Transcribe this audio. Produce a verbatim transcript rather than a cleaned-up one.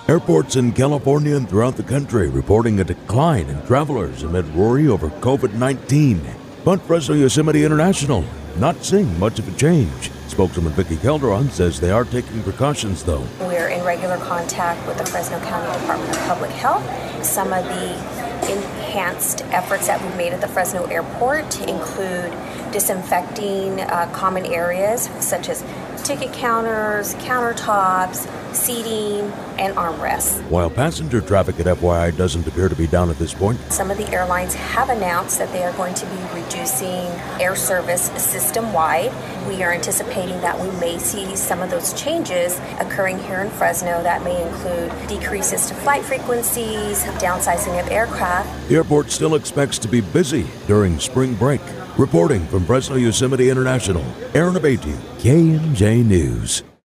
Airports in California and throughout the country reporting a decline in travelers amid worry over COVID nineteen. But Fresno Yosemite International not seeing much of a change. Spokeswoman Vicki Calderon says they are taking precautions, though. We're in regular contact with the Fresno County Department of Public Health. Some of the enhanced efforts that we've made at the Fresno Airport include disinfecting uh, common areas such as ticket counters, countertops, seating, and armrests. While passenger traffic at F Y I doesn't appear to be down at this point, some of the airlines have announced that they are going to be reducing air service system-wide. We are anticipating that we may see some of those changes occurring here in Fresno. That may include decreases to flight frequencies, downsizing of aircraft. The airport still expects to be busy during spring break. Reporting from Fresno Yosemite International, Aaron Abate, K M J News.